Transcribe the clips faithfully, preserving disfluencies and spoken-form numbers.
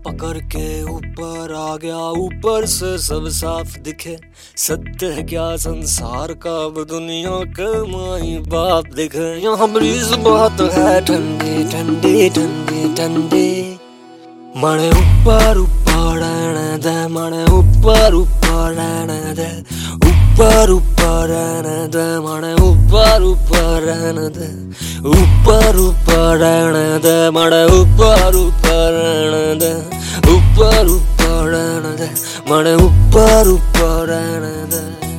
पकड़ के ऊपर आ गया, ऊपर से सब साफ दिखे। सत्य है क्या संसार का, अब दुनिया के माई बाप दिखे। यहाँ ब्रीज बहुत है ठंडी ठंडी ठंडी ठंडी। मणे ऊपर ऊपर रहने दे, मणे ऊपर ऊपर रहने दे, ऊपर ऊपर रहने दे, मणे ऊपर ऊपर रहने दे, ऊपर ऊपर रहने दे, मणे ऊपर ऊपर रहने दे, ऊपर ऊपर रहने दे, मणे ऊपर ऊपर रहने दे।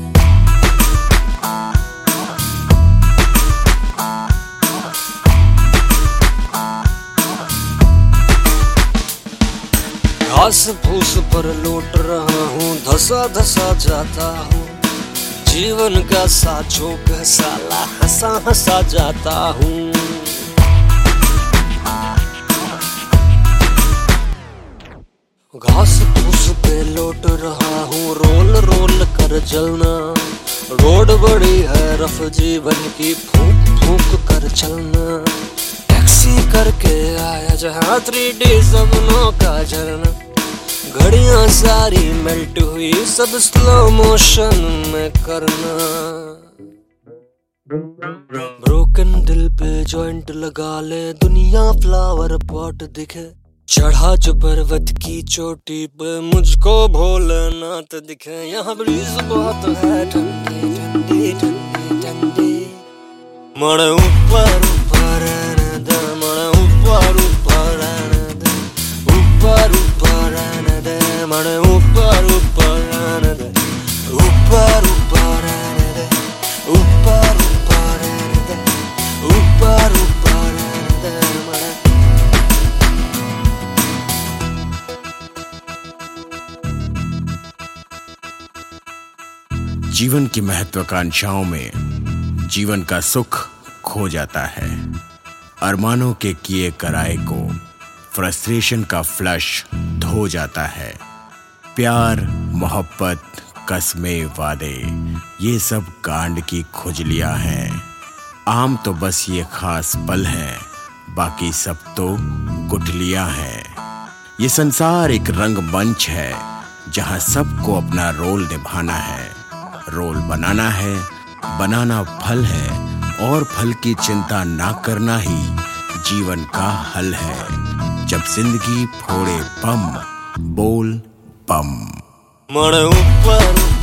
घास फूस पर लौट रहा हूँ, धसा धसा जाता हूँ। जीवन का साचो का साला हंसा हंसा जाता हूँ। घास फूस पे लौट रहा हूँ, रोल रोल कर जलना। रोड बड़ी है रफ, जीवन की फूक फूक कर चलना। टैक्सी करके आया जहाँ थ्री डी सपनों का झरना। घड़ियां सारी मेल्ट हुई, सब स्लो मोशन में करना। ब्रोकन दिल पे जॉइंट लगा ले, दुनिया फ्लावर पॉट दिखे। चढ़ा जो पर्वत की चोटी पे, मुझको भोलेनाथ दिखे। यहाँ ब्रीज बहुत है ठंडी ठंडी ठंडी ठंडी। मणे ऊपर ऊपर रहने दे, मणे ऊपर ऊपर रहने दे, ऊपर ऊपर रहने दे, मणे ऊपर ऊपर रहने दे, ऊपर ऊपर रहने दे, ऊपर ऊपर रहने दे, ऊपर ऊपर रहने दे, मणे। जीवन की महत्वाकांक्षाओं में जीवन का सुख खो जाता है। अरमानों के किए कराए को फ्रस्ट्रेशन का फ्लश धो जाता है। प्यार, मोहब्बत, कस्में, वादे, ये सब कांड की खुजलियां हैं। आम तो बस ये खास पल हैं, बाकी सब तो गुठलियां हैं। ये संसार एक रंगमंच है, जहां सबको अपना रोल निभाना है। रोल बनाना है, बनाना फल है, और फल की चिंता ना करना ही जीवन का हल है। जब जिंदगी फोड़े बम, बोल बम। मणे ऊपर